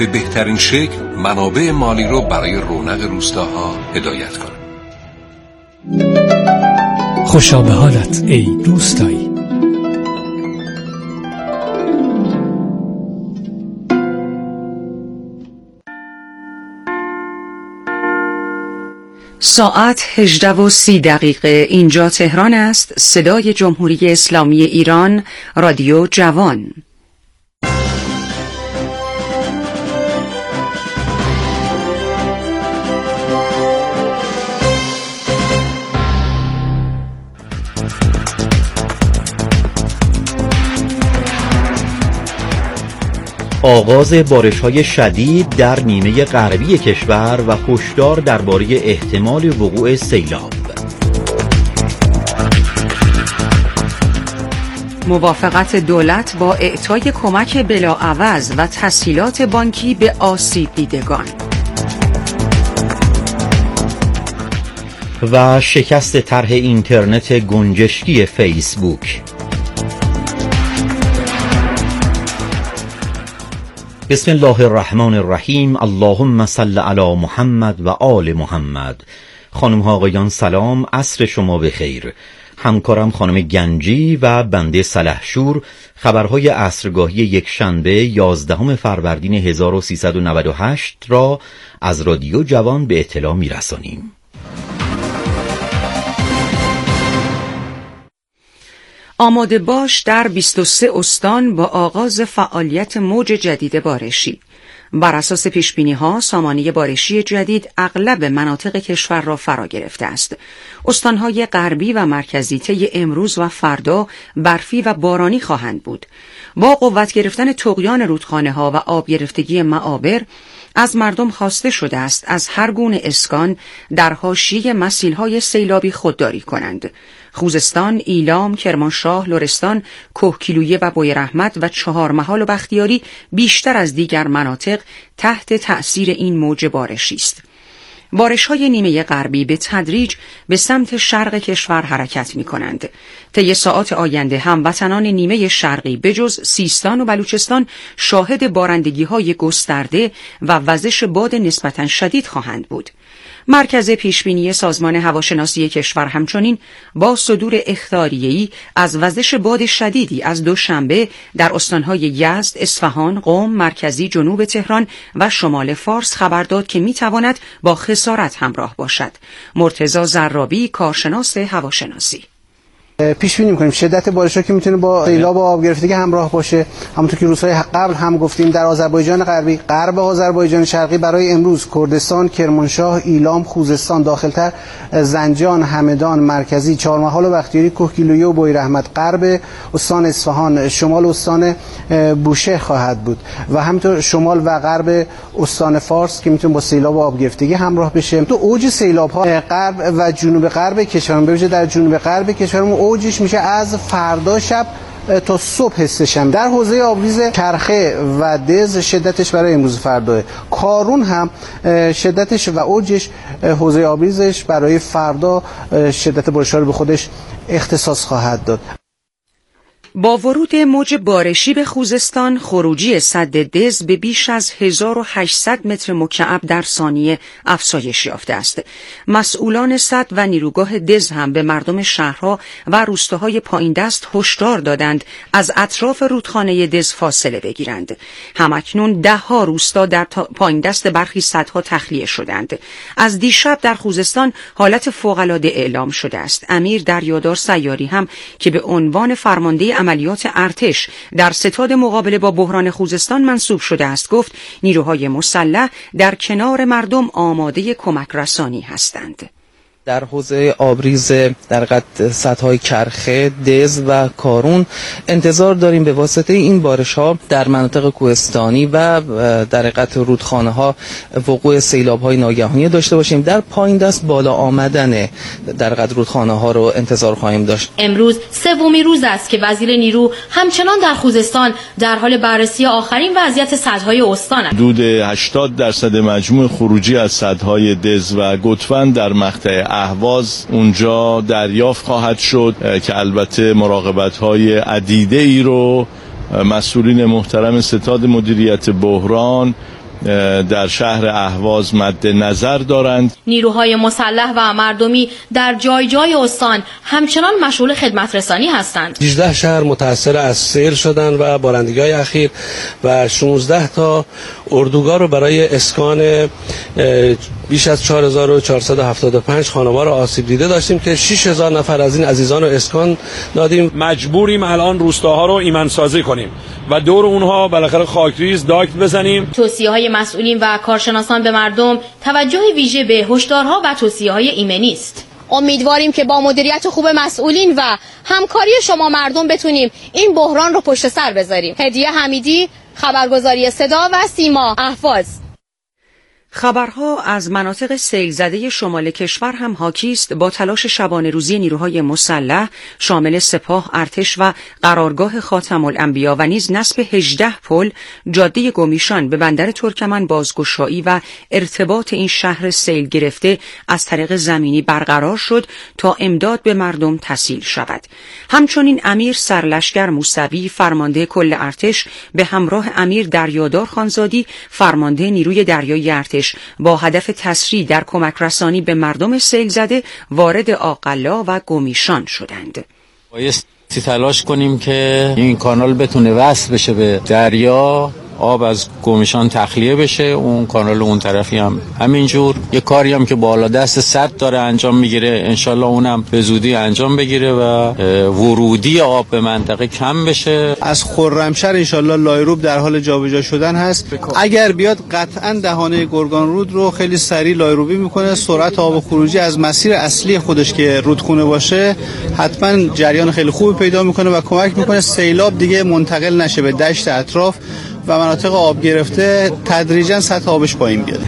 به بهترین شکل منابع مالی رو برای رونق روستاها هدایت کنه. خوشا به حالت ای روستایی. ساعت 18:30 اینجا تهران است. صدای جمهوری اسلامی ایران، رادیو جوان. آغاز بارش‌های شدید در نیمه غربی کشور و هشدار درباره احتمال وقوع سیلاب. موافقت دولت با اعطای کمک بلاعوض و تسهیلات بانکی به آسیب دیدگان. و شکست طرح اینترنت گنجشکی فیسبوک. بسم الله الرحمن الرحیم. اللهم صل علی محمد و آل محمد. خانم ها آقایان سلام، عصر شما بخیر. همکارم خانم گنجی و بنده سلحشور خبرهای عصرگاهی یک شنبه 11 فروردین 1398 را از رادیو جوان به اطلاع میرسانیم. آماده باش در 23 استان با آغاز فعالیت موج جدید بارشی. بر اساس پیشبینی‌ها سامانه بارشی جدید اغلب مناطق کشور را فرا گرفته است. استان‌های غربی و مرکزی طی امروز و فردا برفی و بارانی خواهند بود. با قوت گرفتن طغیان رودخانه‌ها و آب گرفتگی معابر، از مردم خواسته شده است از هر گونه اسکان در حاشیه مسیل‌های سیلابی خودداری کنند. خوزستان، ایلام، کرمانشاه، لرستان، کوهگیلویه و بویراحمد و چهارمحال و بختیاری بیشتر از دیگر مناطق تحت تأثیر این موج بارشی است. بارش‌های نیمه غربی به تدریج به سمت شرق کشور حرکت می‌کنند. طی ساعات آینده هموطنان نیمه شرقی بجز سیستان و بلوچستان شاهد بارندگی‌های گسترده و وزش باد نسبتاً شدید خواهند بود. مرکز پیشبینی سازمان هواشناسی کشور همچنین با صدور اخطاریه‌ای از وزش باد شدیدی از دوشنبه در استان‌های یزد، اصفهان، قم، مرکزی جنوب تهران و شمال فارس خبر داد که می‌تواند با خسارت همراه باشد. مرتضی زرابی، کارشناس هواشناسی: پیش بینی می‌کنیم شدت بارش‌ها که میتونه با سیلاب و آب گرفتگی همراه باشه. همونطور که روزهای قبل هم گفتیم در آذربایجان غربی، غرب آذربایجان شرقی برای امروز کردستان، کرمانشاه، ایلام، خوزستان، داخلتر زنجان، همدان، مرکزی، چهارمحال و بختیاری، کوهگیلویه و بویراحمد، غرب استان اصفهان، شمال استان بوشهر خواهد بود و همینطور شمال و غرب استان فارس که میتونه با سیلاب و آب گرفتگی همراه بشه. تو اوج سیلاب‌ها غرب و جنوب غرب کشور، به ویژه در جنوب غرب کشور اوجش میشه از فردا شب تا صبح حسشم. در حوزه آبریز کرخه و دز شدتش برای امروز فردا، کارون هم شدتش و اوجش حوزه آبریزش برای فردا شدت بارش‌ها رو به خودش اختصاص خواهد داد. با ورود موج بارشی به خوزستان، خروجی سد دز به بیش از 1800 متر مکعب در ثانیه افزایش یافته است. مسئولان سد و نیروگاه دز هم به مردم شهرها و روستاهای پایین دست هشدار دادند از اطراف رودخانه دز فاصله بگیرند. همکنون 10 روستا در پایین دست برخی سدها تخلیه شدند. از دیشب در خوزستان حالت فوق‌العاده اعلام شده است. امیر دریادار سیاری هم که به عنوان فرمانده عملیات ارتش در ستاد مقابله با بحران خوزستان منصوب شده است گفت نیروهای مسلح در کنار مردم آماده کمک رسانی هستند. در حوزه آبریز در قد سدهای کرخه، دز و کارون انتظار داریم به واسطه این بارش‌ها در مناطق کوهستانی و در قد رودخانه‌ها وقوع سیلاب‌های ناگهانی داشته باشیم. در پایین دست بالا آمدن در قد رودخانه‌ها رو انتظار خواهیم داشت. امروز سومین روز است که وزیر نیرو همچنان در خوزستان در حال بررسی آخرین وضعیت سدهای استان است. حدود 80% مجموع خروجی از سدهای دز و گتفن در مقطع اهواز اونجا دریافت خواهد شد که البته مراقبت‌های عدیده‌ای رو مسئولین محترم ستاد مدیریت بحران در شهر اهواز مد نظر دارند. نیروهای مسلح و مردمی در جای جای استان همچنان مشغول خدمت رسانی هستند. 18 شهر متاثر از سیل شدند و بارندگی‌های اخیر و 16 تا اردوگاه رو برای اسکان بیش از 4475 خانوار آسیب دیده داشتیم که 6000 نفر از این عزیزان رو اسکان دادیم. مجبوریم الان روستاها رو ایمن‌سازی کنیم و دور اونها بالاخره خاکریز داکت بزنیم. توصیه‌های مسئولین و کارشناسان به مردم توجه ویژه به هشدارها و توصیه‌های ایمنی است. امیدواریم که با مدیریت خوب مسئولین و همکاری شما مردم بتونیم این بحران رو پشت سر بذاریم. هدیه حمیدی، خبرگزاری صدا و سیما، اهواز. خبرها از مناطق سیل زده شمال کشور هم حاکی است با تلاش شبانه روزی نیروهای مسلح شامل سپاه، ارتش و قرارگاه خاتم الانبیا و نیز نصب 18 پل جاده گمیشان به بندر ترکمن بازگشایی و ارتباط این شهر سیل گرفته از طریق زمینی برقرار شد تا امداد به مردم تسهیل شود. همچنین امیر سرلشکر موسوی فرمانده کل ارتش به همراه امیر دریادار خانزادی فرمانده نیروی دریایی ارتش با هدف تسریع در کمک رسانی به مردم سیل زده وارد آقلا و گمیشان شدند. بایستی تلاش کنیم که این کانال بتونه وصل بشه به دریا، آب از گمیشان تخلیه بشه، اون کانال اون طرفی هم همینجور. یه کاری هم که بالا دست سد داره انجام میگیره، انشالله اونم به زودی انجام بگیره و ورودی آب به منطقه کم بشه. از خرمشهر انشالله لایروب در حال جابجا شدن هست. اگر بیاد قطعا دهانه گرگان رود رو خیلی سریع لایروبی میکنه. سرعت آب خروجی از مسیر اصلی خودش که رودخونه باشه حتما جریان خیلی خوبی پیدا میکنه و کمک میکنه سیلاب دیگه منتقل نشه به دشت اطراف و مناطق آب گرفته تدریجاً سطح آبش پایین بیاد.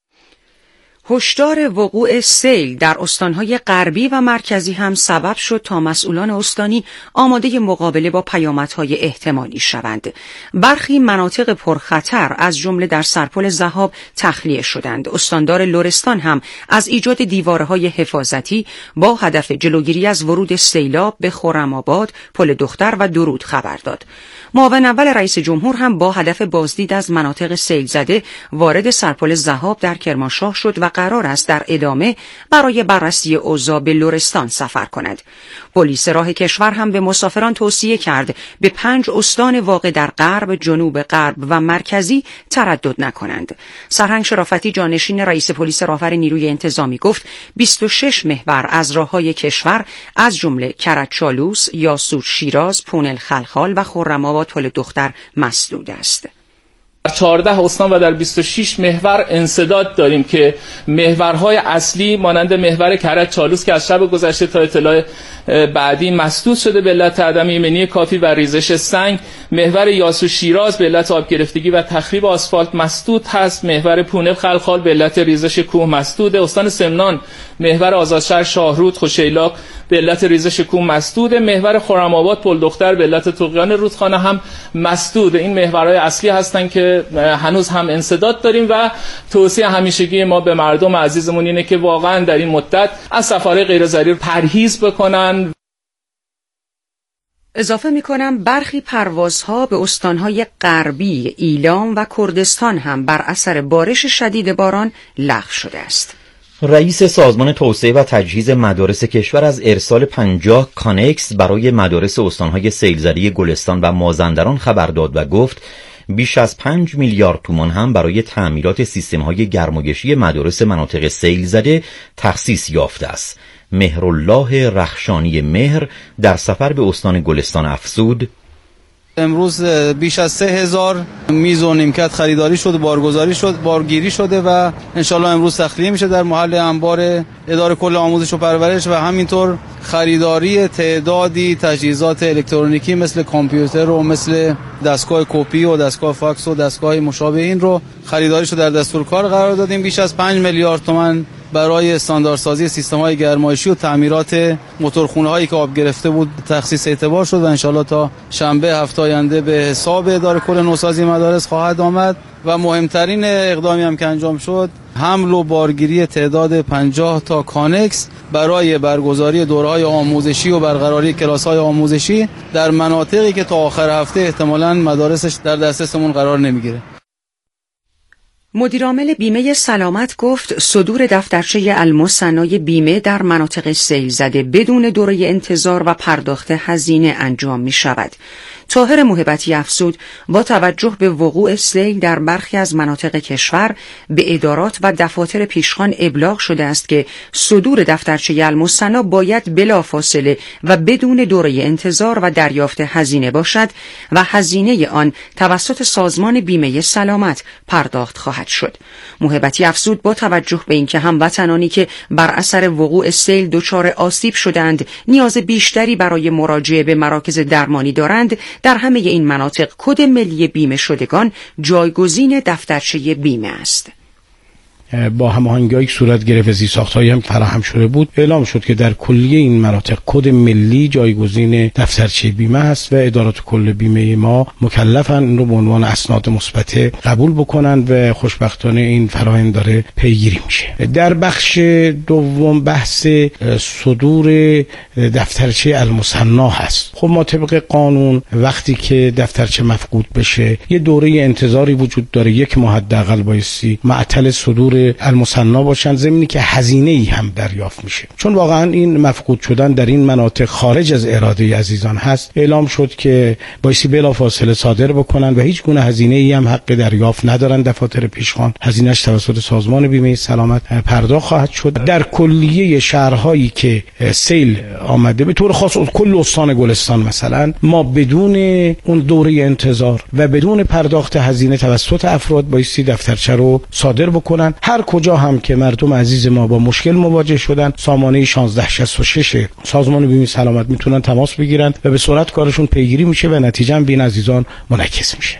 هشدار وقوع سیل در استانهای غربی و مرکزی هم سبب شد تا مسئولان استانی آماده مقابله با پیامدهای احتمالی شوند. برخی مناطق پرخطر از جمله در سرپل ذهاب تخلیه شدند. استاندار لرستان هم از ایجاد دیوارهای حفاظتی با هدف جلوگیری از ورود سیلاب به خرم‌آباد، پل دختر و درود خبر داد. معاون اول رئیس جمهور هم با هدف بازدید از مناطق سیل زده وارد سرپل ذهاب در کرمانشاه شد و قرار است در ادامه برای بررسی اوضاع به لرستان سفر کند. پلیس راه کشور هم به مسافران توصیه کرد به 5 استان واقع در غرب، جنوب غرب و مرکزی تردد نکنند. سرهنگ شرافتی جانشین رئیس پلیس راهور نیروی انتظامی گفت 26 محور از راههای کشور از جمله کرج-چالوس، یاسوج شیراز، پونل خلخال و خرم‌آباد پل دختر مسدود است. در 14 استان و در 26 محور انسداد داریم که محورهای اصلی مانند محور کرج-چالوس که از شب گذشته تا اطلاع بعدی مسدود شده به علت عدم ایمنی کافی و ریزش سنگ، محور یاسو شیراز به علت آب گرفتگی و تخریب آسفالت مسدود هست، محور پونل خلخال به علت ریزش کوه مسدود، استان سمنان محور آزادشهر شاهرود خوشیلاق به علت ریزش کوه مسدود، محور خرم‌آباد پل دختر به علت طغیان رودخانه هم مسدود. این محورهای اصلی هستند که هنوز هم انسداد داریم و توصیه همیشگی ما به مردم عزیزمون اینه که واقعا در این مدت از سفرهای غیر ضروری پرهیز بکنن. اضافه می‌کنم برخی پروازها به استانهای غربی، ایلام و کردستان هم بر اثر بارش شدید باران لغو شده است. رئیس سازمان توسعه و تجهیز مدارس کشور از ارسال 50 کانکس برای مدارس استانهای سیلزده گلستان و مازندران خبر داد و گفت بیش از 5 میلیارد تومان هم برای تعمیرات سیستم‌های گرمایشی مدارس مناطق سیل زده تخصیص یافته است. مهرالله رخشانی مهر در سفر به استان گلستان افزود: امروز بیش از 3000 میز و نیمکت خریداری شد، بارگذاری شد، بارگیری شده و انشالله امروز تخلیه میشه در محل انبار اداره کل آموزش و پرورش و همینطور خریداری تعدادی تجهیزات الکترونیکی مثل کامپیوتر و مثل دستگاه کپی و دستگاه فاکس و دستگاه مشابه این رو خریداریشو در دستور کار قرار دادیم. بیش از 5 میلیارد تومان برای استانداردسازی سیستم‌های گرمایشی و تعمیرات موتورخونه‌هایی که آب گرفته بود تخصیص اعتبار شد و انشالله تا شنبه هفته آینده به حساب اداره کل نوسازی مدارس خواهد آمد. و مهمترین اقدامی هم که انجام شد حمل و بارگیری تعداد 50 تا کانکس برای برگزاری دوره‌های آموزشی و برقراری کلاس‌های آموزشی در مناطقی که تا آخر هفته احتمالاً مدارسش در دسترسمون قرار نمیگیره. مدیرعامل بیمه سلامت گفت صدور دفترچه المثنای بیمه در مناطق سیل زده بدون دوره انتظار و پرداخت هزینه انجام می شود. طاهر موهبتی افزود با توجه به وقوع سیل در برخی از مناطق کشور به ادارات و دفاتر پیشخوان ابلاغ شده است که صدور دفترچه المثنا باید بلافاصله و بدون دوره انتظار و دریافت هزینه باشد و هزینه آن توسط سازمان بیمه سلامت پرداخت خواهد شد. موهبتی افزود با توجه به اینکه هموطنانی که بر اثر وقوع سیل دچار آسیب شدند نیاز بیشتری برای مراجعه به مراکز درمانی دارند، در همه این مناطق کد ملی بیمه شدگان جایگزین دفترچه بیمه است. با هماهنگی که صورت گرفت زیرساخت‌هایی هم فراهم شده بود، اعلام شد که در کلیه این مناطق کد ملی جایگزین دفترچه بیمه است و ادارات کل بیمه ما مکلفن این رو به عنوان اسناد مثبت قبول بکنن و خوشبختانه این فرآیند داره پیگیری میشه. در بخش دوم بحث صدور دفترچه المثنا هست. خب ما طبق قانون وقتی که دفترچه مفقود بشه یه دوره انتظاری وجود داره، 1 ماه حداقل بایستی معطل صدور المثنا باشن، ضمنی که هزینه ای هم دریافت میشه. چون واقعا این مفقود شدن در این مناطق خارج از اراده عزیزان هست، اعلام شد که بایستی بلافاصله صادر بکنن و هیچ گونه هزینه ای هم حق دریافت ندارن دفاتر پیشخوان. هزینه‌اش توسط سازمان بیمه سلامت پرداخت خواهد شد. در کلیه شهرهایی که سیل آمده به طور خاص کل استان گلستان مثلا، ما بدون اون دوره انتظار و بدون پرداخت هزینه توسط افراد بایستی دفترچه رو صادر بکنن. هر کجا هم که مردم عزیز ما با مشکل مواجه شدن، سامانه 1666 سازمان بیمه سلامت میتونن تماس بگیرن و به سرعت کارشون پیگیری میشه و نتیجه بین عزیزان منعکس میشه.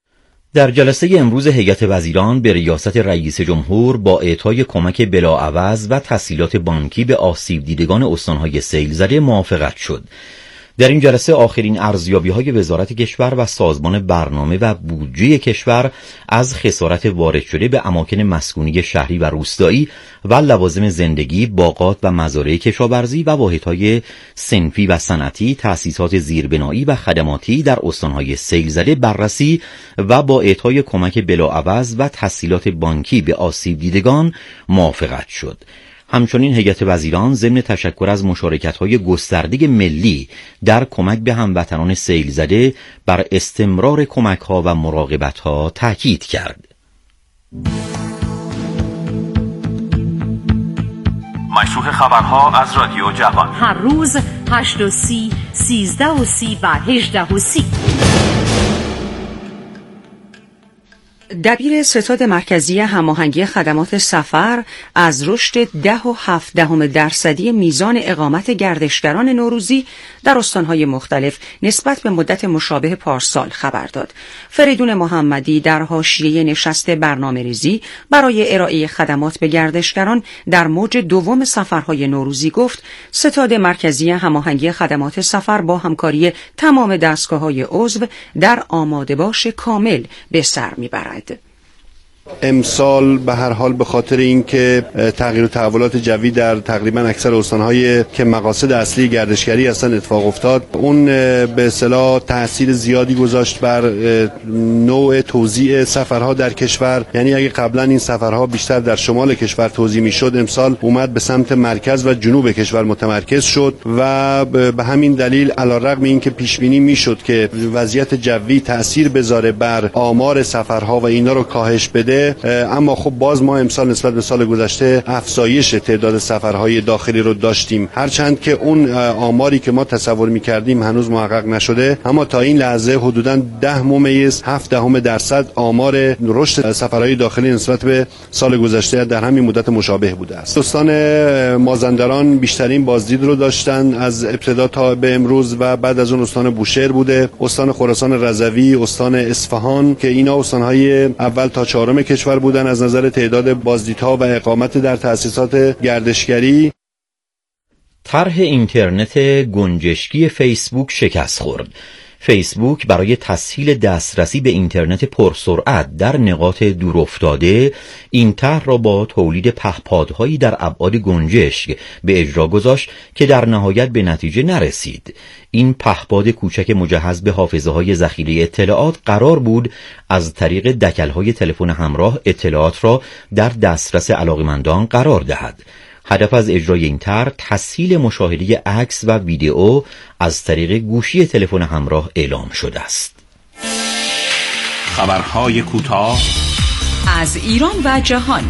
در جلسه امروز هیئت وزیران به ریاست رئیس جمهور با اعطای کمک بلاعوض و تسهیلات بانکی به آسیب دیدگان استانهای سیل زده موافقت شد. در این جلسه آخرین ارزیابی‌های وزارت کشور و سازمان برنامه و بودجه کشور از خسارت وارد شده به اماکن مسکونی شهری و روستایی و لوازم زندگی، باغات و مزارع کشاورزی و واحدهای صنفی و صنعتی، تأسیسات زیربنایی و خدماتی در استانهای سیل زده بررسی و با اعطای کمک بلاعوض و تسهیلات بانکی به آسیب دیدگان موافقت شد. همچنین هیئت وزیران ضمن تشکر از مشارکت‌های گسترده ملی در کمک به هموطنان سیل زده بر استمرار کمک‌ها و مراقبت‌ها تاکید کرد. مشروع خبرها از رادیو جوان، هر روز 8:30، 13:30 و 18:30. دبیر ستاد مرکزی هماهنگی خدمات سفر از رشد 10.7% میزان اقامت گردشگران نوروزی در استانهای مختلف نسبت به مدت مشابه پارسال خبر داد. فریدون محمدی در حاشیه نشست برنامه‌ریزی برای ارائه خدمات به گردشگران در موج دوم سفرهای نوروزی گفت ستاد مرکزی هماهنگی خدمات سفر با همکاری تمام دستگاه‌های عضو در آماده‌باش کامل به سر می‌برد. امسال به هر حال به خاطر اینکه تغییر و تحولات جوی در تقریبا اکثر استان‌های که مقاصد اصلی گردشگری هستن اتفاق افتاد، اون به اصطلاح تاثیر زیادی گذاشت بر نوع توزیع سفرها در کشور. یعنی اگه قبلا این سفرها بیشتر در شمال کشور توزیع میشد، امسال اومد به سمت مرکز و جنوب کشور متمرکز شد و به همین دلیل علیرغم اینکه پیش بینی میشد که وضعیت جوی تاثیر بذاره بر آمار سفرها و اینا رو کاهش بده، اما خب باز ما امسال نسبت به سال گذشته افزایش تعداد سفرهای داخلی رو داشتیم، هرچند که اون آماری که ما تصور می‌کردیم هنوز محقق نشده، اما تا این لحظه حدوداً 10.7% آمار رشد سفرهای داخلی نسبت به سال گذشته در همین مدت مشابه بوده است. استان مازندران بیشترین بازدید رو داشتن از ابتدا تا به امروز و بعد از اون استان بوشهر بوده، استان خراسان رضوی، استان اصفهان که اینا استان‌های اول تا چهارم کشور بودن از نظر تعداد بازدیدها و اقامت در تأسیسات گردشگری. طرح اینترنت گنجشکی فیسبوک شکست خورد. فیسبوک برای تسهیل دسترسی به اینترنت پرسرعت در نقاط دورافتاده این طرح را با تولید پهپادهایی در ابعاد گنجشک به اجرا گذاشت که در نهایت به نتیجه نرسید. این پهپاد کوچک مجهز به حافظه‌های ذخیره اطلاعات قرار بود از طریق دکل‌های تلفن همراه اطلاعات را در دسترس علاقمندان قرار دهد. هدف از اجرای این طرح تسهیل مشاهده عکس و ویدئو از طریق گوشی تلفن همراه اعلام شده است. خبرهای کوتاه از ایران و جهان.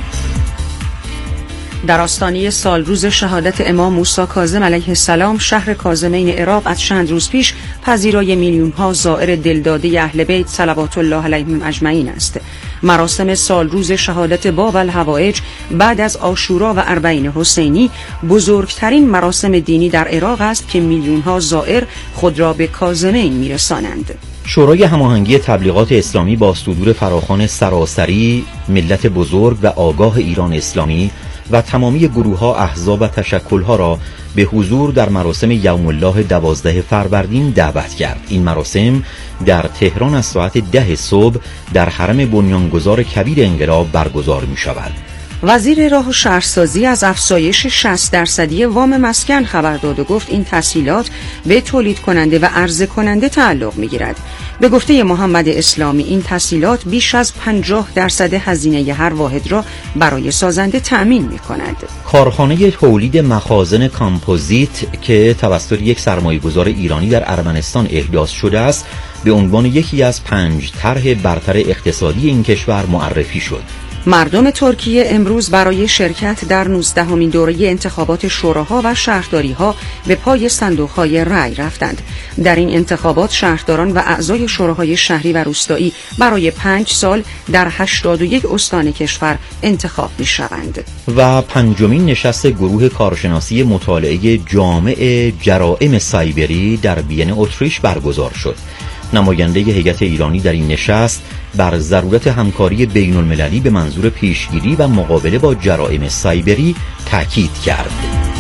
در آستانه سالروز شهادت امام موسی کاظم علیه السلام، شهر کاظمین عراق از چند روز پیش پذیرای میلیون‌ها زائر دلداده اهل بیت صلوات الله علیهم اجمعین است. مراسم سالروز شهادت باب الحوائج بعد از عاشورا و اربعین حسینی بزرگترین مراسم دینی در عراق است که میلیون‌ها زائر خود را به کاظمین میرسانند. شورای هماهنگی تبلیغات اسلامی با صدور فراخوان سراسری ملت بزرگ و آگاه ایران اسلامی و تمامی گروه‌ها، احزاب و تشکل‌ها را به حضور در مراسم یوم الله 12 فروردین دعوت کرد. این مراسم در تهران از ساعت 10 صبح در حرم بنیانگذار کبیر انقلاب برگزار می‌شود. وزیر راه و شهرسازی از افزایش 60% وام مسکن خبر داد و گفت این تسهیلات به تولید کننده و عرضه کننده تعلق می‌گیرد. به گفته محمد اسلامی این تسهیلات بیش از 50% هزینه هر واحد را برای سازنده تأمین می‌کند. کارخانه تولید مخازن کامپوزیت که توسط یک سرمایه‌گذار ایرانی در ارمنستان احداث شده است، به عنوان یکی از 5 طرح برتر اقتصادی این کشور معرفی شد. مردم ترکیه امروز برای شرکت در 19مین دوره انتخابات شوراها و شهرداری‌ها به پای صندوق‌های رأی رفتند. در این انتخابات شهرداران و اعضای شوراهای شهری و روستایی برای 5 سال در 81 استان کشور انتخاب می‌شوند. و 5مین نشست گروه کارشناسی مطالعه جامع جرائم سایبری در وین اتریش برگزار شد. نماینده هیئت ایرانی در این نشست بر ضرورت همکاری بین المللی به منظور پیشگیری و مقابله با جرائم سایبری تاکید کرد.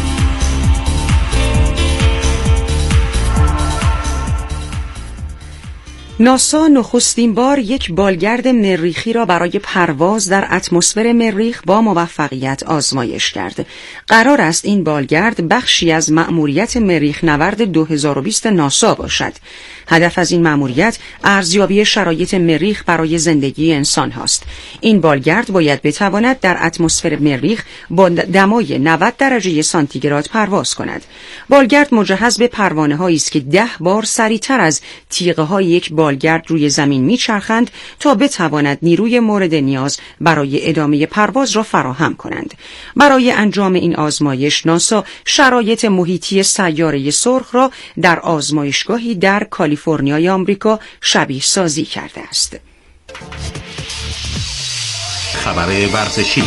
ناسا نخستین بار یک بالگرد مریخی را برای پرواز در اتمسفر مریخ با موفقیت آزمایش کرد. قرار است این بالگرد بخشی از مأموریت مریخ نورد 2020 ناسا باشد. هدف از این مأموریت ارزیابی شرایط مریخ برای زندگی انسان هاست. این بالگرد باید بتواند در اتمسفر مریخ با دمای 90 درجه سانتیگراد پرواز کند. بالگرد مجهز به پروانه‌هایی است که 10 بار سریعتر از تیغه‌های یک بالگرد روی زمین میچرخند تا بتواند نیروی مورد نیاز برای ادامه پرواز را فراهم کنند. برای انجام این آزمایش ناسا شرایط محیطی سیاره سرخ را در آزمایشگاهی در کالیفرنیای آمریکا شبیه سازی کرده است. خبر ورزشی.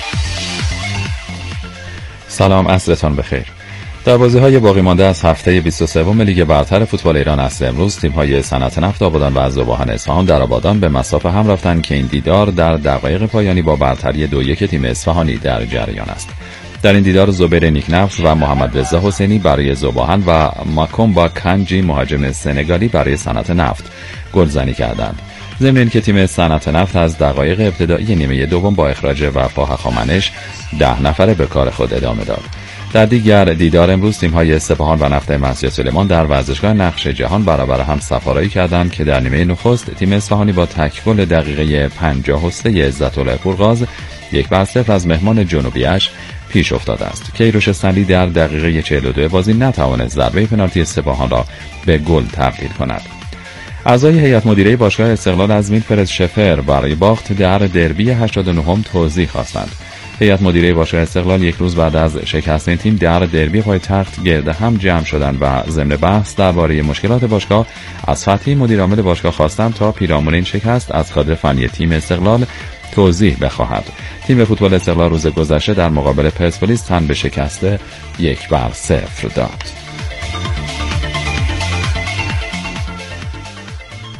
سلام، عصرتان بخیر. در بازی‌های باقی مانده از هفته 23 لیگ برتر فوتبال ایران عصر امروز تیم‌های صنعت نفت آبادان و ذوباهن اصفهان در آبادان به مسافه هم رفتند که این دیدار در دقایق پایانی با برتری 2-1 تیم اصفهانی در جریان است. در این دیدار زبیر نیکنفت و محمد رضا حسینی برای ذوباهن و ماکومبا کانجی مهاجم سنگالی برای صنعت نفت گلزنی کردند. ضمن اینکه تیم صنعت نفت از دقایق ابتدایی نیمه دوم با اخراج وفا هخامنش 10 نفره به کار خود ادامه داد. در دیگر دیدار امروز تیم‌های سپاهان و نفت مسجد سلیمان در ورزشگاه نقش جهان برابر هم سفارایی کردند که در نیمه نخست تیم اصفهانی با تک گل دقیقه 53 عزت‌الله پورغاز 1-0 از مهمان جنوبیش پیش افتاده است. کیروش سلی در دقیقه 42 بازی نتوانست ضربه پنالتی سپاهان را به گل تبدیل کند. اعضای هیئت مدیره باشگاه استقلال از ویلفرد شفر برای باخت در دربی 89 توضیح خواستند. هیئت مدیره باشگاه استقلال یک روز بعد از شکست این تیم در دربی پایتخت گرد هم جمع شدند و ضمن بحث درباره مشکلات باشگاه از فتحی مدیر عامل باشگاه خواستند تا پیرامون این شکست از کادر فنی تیم استقلال توضیح بخواهد. تیم فوتبال استقلال روز گذشته در مقابل پرسپولیس تن به شکست 1-0 داد.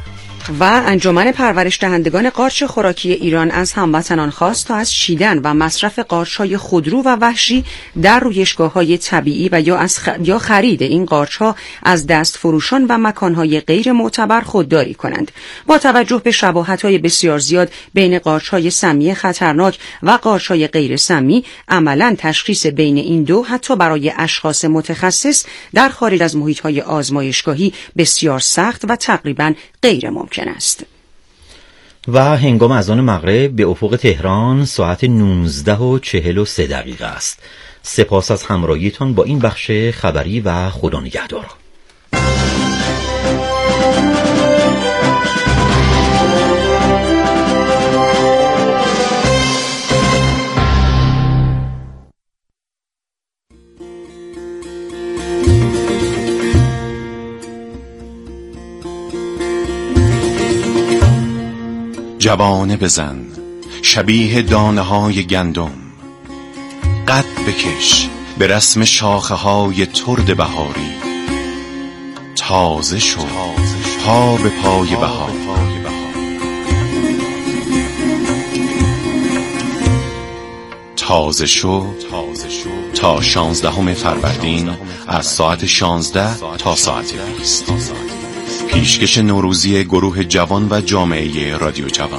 و انجمن پرورش دهندگان قارچ خوراکی ایران از هموطنان خواست تا از چیدن و مصرف قارچ‌های خودرو و وحشی در رویشگاه‌های طبیعی و یا خرید این قارچ‌ها از دست فروشان و مکان‌های غیر معتبر خودداری کنند. با توجه به شباهت‌های بسیار زیاد بین قارچ‌های سمی خطرناک و قارچ‌های غیر سمی، عملاً تشخیص بین این دو حتی برای اشخاص متخصص در خارج از محیط‌های آزمایشگاهی بسیار سخت و تقریباً غیر ممکن است. و هنگام اذان مغرب به افق تهران ساعت 19:43 است. سپاس از همراهیتان با این بخش خبری و خدا نگهدار. جوانه بزن شبیه دانه های گندم، قد بکش به رسم شاخه های ترد بهاری، تازه شو پا به پای بهار. تازه شو تا 16 فروردین از ساعت 16 تا ساعت 20. پیشکش نوروزی گروه جوان و جامعه رادیو جوان.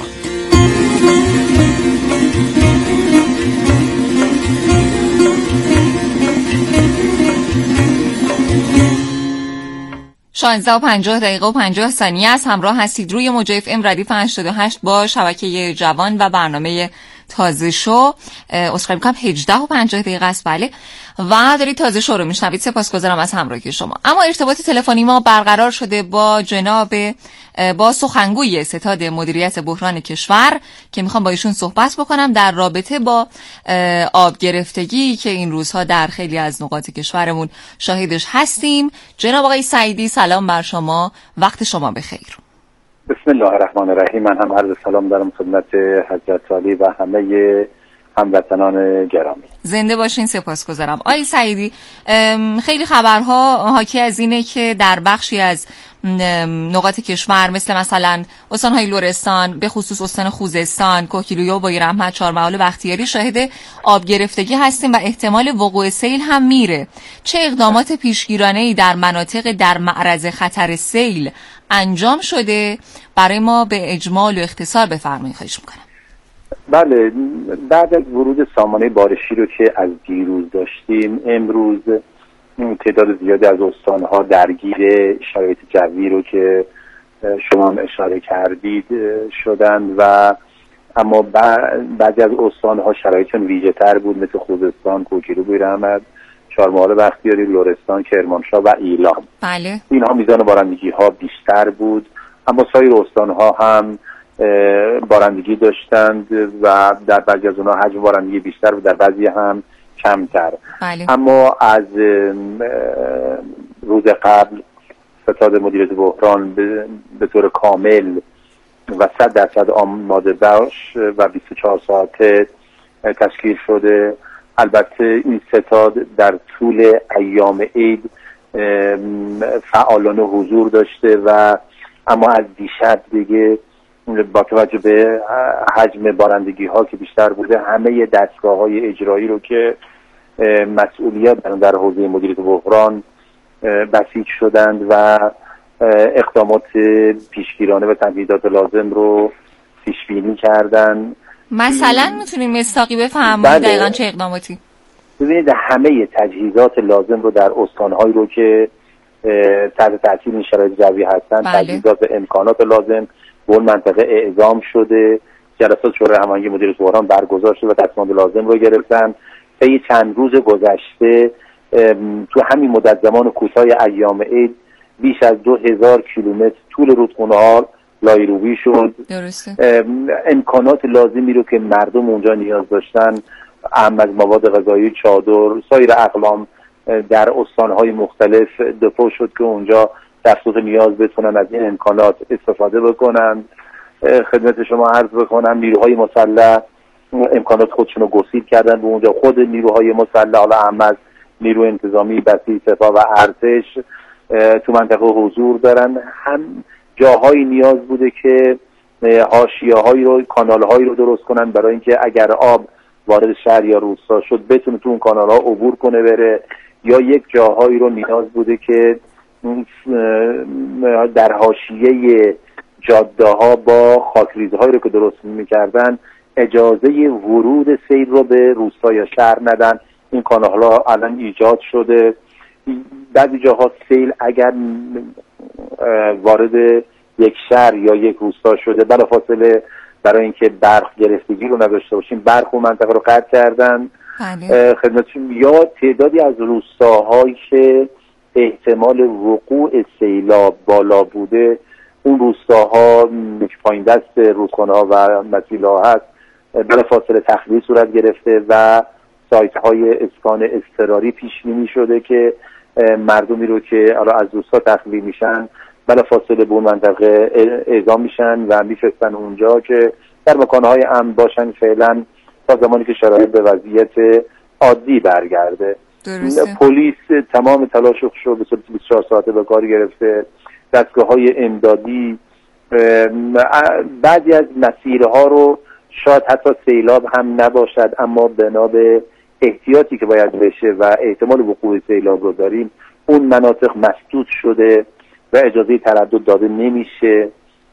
شانزده و 50 دقیقه و 50 ثانیه است. همراه هستید روی موج اف ام ردیف 88 با شبکه جوان و برنامه تازه شو. اسخای میکنم 18 و 50 دقیقه است، بله، و دارید تازه شو رو میشنوید. سپاسگزارم از همراهی شما. اما ارتباط تلفنی ما برقرار شده با سخنگوی ستاد مدیریت بحران کشور که میخوام با ایشون صحبت بکنم در رابطه با آب گرفتگی که این روزها در خیلی از نقاط کشورمون شاهدش هستیم. جناب آقای سعیدی، سلام بر شما، وقت شما بخیر. بسم الله الرحمن الرحیم. من هم عرض سلام دارم خدمت حضرت عالی و همه هموطنان گرامی. زنده باشین. سپاسگزارم. آقای سعیدی، خیلی خبرها حاکی از اینه که در بخشی از نقاط کشور مثلا استان‌های لرستان، به خصوص استان خوزستان، کوهگیلویه و بوی رحمت، چهارمحال و بختیاری شاهد آب گرفتگی هستیم و احتمال وقوع سیل هم میره. چه اقدامات پیشگیرانه‌ای در مناطق در معرض خطر سیل انجام شده؟ برای ما به اجمال و اختصار بفرمایید، خواهش میکنم. بله، بعد از ورود سامانه بارشی رو که از دیروز داشتیم، امروز تعداد زیادی از استانها درگیر شرایط جوی رو که شما هم اشاره کردید شدن و اما بعضی از استانها شرایطشون ویژه تر بود، مثل خوزستان، کوهگیلویه، بوی رحمت، چهارمحال بختیاری، لرستان، کرمانشاه و ایلام. بله. اینها میزان بارندگی ها بیشتر بود، اما سایر استانها هم بارندگی داشتند و در بعضی از اونها حجم بارندگی بیشتر بود، در بعضی هم کمتر. بله. اما از روز قبل ستاد مدیریت بحران به طور کامل و 100% آماده باش و 24 ساعته تشکیل شده. البته این ستاد در طول ایام عید فعالانه حضور داشته و اما از دیشب دیگه با توجه به حجم بارندگی ها که بیشتر بوده، همه دستگاه های اجرایی رو که مسئولیت در حوزه مدیریت بحران بسیج شدند و اقدامات پیشگیرانه و تمهیدات لازم رو پیش بینی کردن. مثلا میتونیم مستاقی بفهمید دقیقاً چه اقداماتی؟ ببینید، همه تجهیزات لازم رو در استان‌هایی رو که تحت تاثیر این شرایط جوی هستن، تجهیزات و امکانات لازم به اون منطقه اعزام شده. جلسات شورای هماهنگی مدیریت بحران برگزار شده و تصمیمات لازم رو گرفتن. طی چند روز گذشته تو همین مدت زمان کوتاه ایام عید بیش از 2000 کیلومتر طول رودخونه‌ها لایروبی شد. درسته. امکانات لازمی رو که مردم اونجا نیاز داشتن، اهم از مواد غذایی، چادر، سایر اقلام در استان‌های مختلف دپو شد که اونجا در صورت نیاز بتونن از این امکانات استفاده بکنن. خدمت شما عرض بکنم نیروهای مسلح امکانات خودشون رو گسیل کردن به اونجا. خود نیروهای مسلح، حالا اهم از نیرو انتظامی، بسیج، سپاه و ارتش تو منطقه حضور دارن. هم جاهایی نیاز بوده که حاشیه‌هایی رو، کانال‌هایی رو درست کنن برای اینکه اگر آب وارد شهر یا روستا شد بتونه تو اون کانال‌ها عبور کنه بره، یا یک جاهایی رو نیاز بوده که در حاشیه جاده‌ها با خاکریزهایی رو که درست می‌کردن اجازه ورود سیل رو به روستا یا شهر ندن. این کانال‌ها الان ایجاد شده. بعضی جاها سیل اگر وارد یک شهر یا یک روستا شده بلافاصله برای اینکه برق گرفتگی رو نداشته باشیم برق و منطقه رو قطع کردن. خدمتتون یا تعدادی از روستاهایی که احتمال وقوع سیلاب بالا بوده، اون روستاها پایین دست رودخانه‌ها و مسیل‌ها هست، بلافاصله تخلیه صورت گرفته و سایت‌های اسکان اضطراری پیش بینی شده که مردمی رو که از روستا تخلیه میشن بلافاصله به اون منطقه اعزام میشن و میفرستن اونجا که در مکانهای امن باشن فعلا تا زمانی که شرایط به وضعیت عادی برگرده. پلیس تمام تلاشش رو به صورت 24 ساعته به کار گرفته. دستگاه‌های امدادی بعضی از مسیرها رو شاید حتی سیلاب هم نباشد اما بنا به احتیاطی که باید بشه و احتمال وقوع سیلاب رو داریم اون مناطق مسدود شده و اجازه تردد داده نمیشه.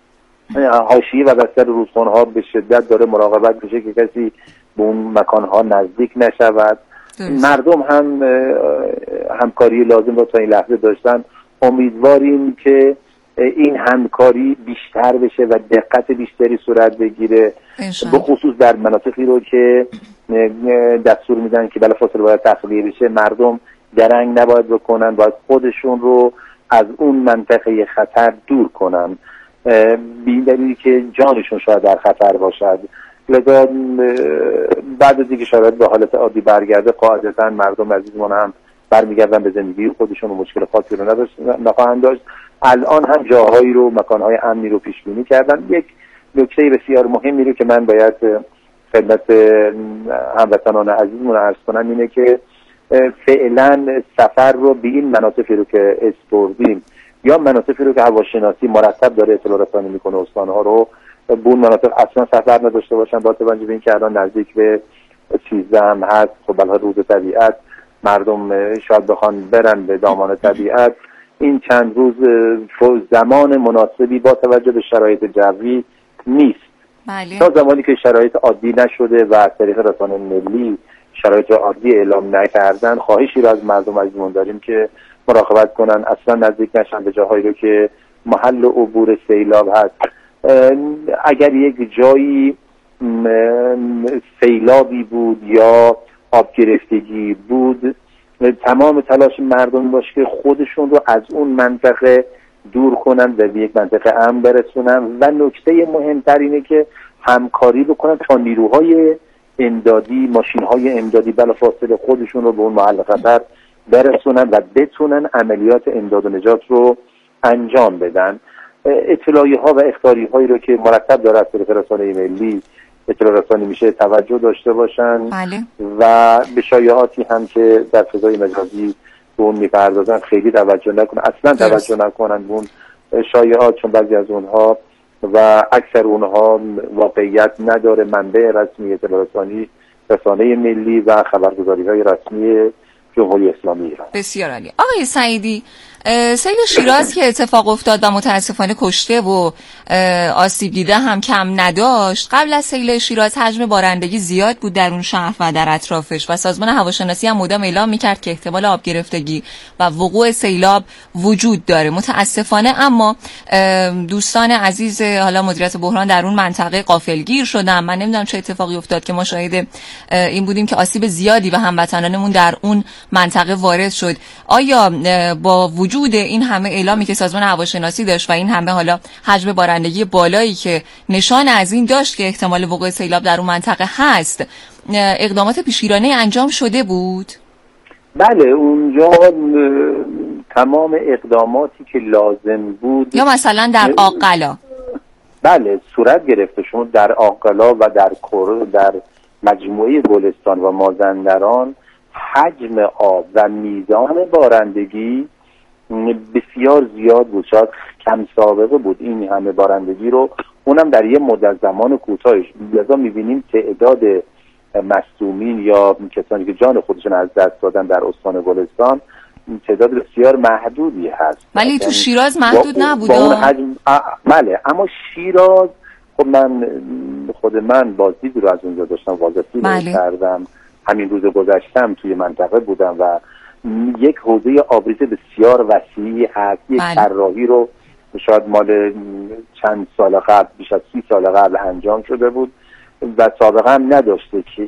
حاشیه و بستر رودخانه‌ها به شدت داره مراقبت میشه که کسی به اون مکانها نزدیک نشود. مردم هم همکاری لازم رو تا این لحظه داشتن. امیدواریم که این همکاری بیشتر بشه و دقت بیشتری صورت بگیره، به خصوص در مناطقی رو که دستور میدن که بلافاصله باید تخلیه بشه. مردم درنگ نباید بکنن، باید خودشون رو از اون منطقه خطر دور کنن به این دلیلی که جانشون شاید در خطر باشد. لذا بعد از اینکه شرایط به حالت عادی برگرده قاعدتا مردم عزیزمان هم برمیگردن به زندگی خودشون و مشکل خاصی رو نخواهند داشت. الان هم جاهایی رو، مکانهای امنی رو پیش بینی کردن. یک نکته بسیار مهمی رو که من باید خدمت هموطنان عزیزمون عرض کنم اینه که فعلا سفر رو به این مناطقی رو که اسپردیم یا مناطقی رو که هواشناسی مرتب داره اطلاع رسانی میکنه استانها رو به اون مناطق اصلا سفر نداشته باشن، با توجه به اینکه الان نزدیک به 13 هم هست. خب بالاخره روز طبیعت مردم شاید بخوان برن به دامان طبیعت. این چند روز زمان مناسبی با توجه به شرایط جوی نیست. تا زمانی که شرایط عادی نشده و از طریق رسانه ملی شرایط عادی اعلام نکردن، خواهشی رو از مردم عزیزمون داریم که مراقبت کنن، اصلا نزدیک نشن به جاهایی رو که محل عبور سیلاب هست. اگر یک جایی سیلابی بود یا آب گرفتگی بود، تمام تلاش مردم باشه که خودشون رو از اون منطقه دور کنن و به یک منطقه امن برسونن و نکته مهمتر اینه که همکاری بکنن تا نیروهای امدادی، ماشین‌های امدادی بلافاصله خودشون رو به اون محل خطر برسونن و بتونن عملیات امداد و نجات رو انجام بدن. اطلاعیه‌ها و اخطاری‌هایی رو که مرتب داره از طریق رسانه ملی اطلاع رسانی میشه توجه داشته باشن و به شایعاتی هم که در فضای مجازی به اون میپردازن خیلی توجه نکنن، اصلا توجه نکنن به اون شایعات، چون بعضی از اونها و اکثر اونها واقعیت نداره. منبع رسمی اطلاع رسانی رسانه ملی و خبرگزاری‌های رسمی جمهوری اسلامی ایران. بسیار عالی. آقای سعیدی، سیل شیراز که اتفاق افتاد و متاسفانه کشته و آسیب دیده هم کم نداشت، قبل از سیل شیراز حجم بارندگی زیاد بود در اون شهر و در اطرافش و سازمان هواشناسی هم مدام اعلام میکرد که احتمال آب گرفتگی و وقوع سیلاب وجود داره. متاسفانه اما دوستان عزیز حالا مدیریت بحران در اون منطقه غافلگیر شدن. من نمیدونم چه اتفاقی افتاد که ما شاهد این بودیم که آسیب زیادی به هموطنانمون در اون منطقه وارد شد. آیا با وجود این همه اعلامی که سازمان هواشناسی داشت و این همه حالا حجم بارندگی بالایی که نشان از این داشت که احتمال وقوع سیلاب در اون منطقه هست، اقدامات پیشگیرانه انجام شده بود؟ بله، اونجا تمام اقداماتی که لازم بود یا مثلا در آقلا بله صورت گرفته. شما در آقلا و در مجموعه گلستان و مازندران حجم آب و میزان بارندگی بسیار زیاد بود، شاید کم سابقه بود این همه بارندگی رو، اونم در یه مدت زمان کوتاهش. لذا می‌بینیم تعداد مصدومین یا کسانی که جان خودشون از دست دادن در استان گلستان تعداد بسیار محدودی هست. ولی تو شیراز محدود نبود. بله، اما شیراز خب خود من بازدیدی رو از اونجا داشتم، واقعی کردم، همین روز گذشتم توی منطقه بودم و یک حوزه آبریزه بسیار وسیعی هست. یک طراحی رو شاید مال چند سال قبل، بیش از 30 سال قبل انجام شده بود و سابقه هم نداشته که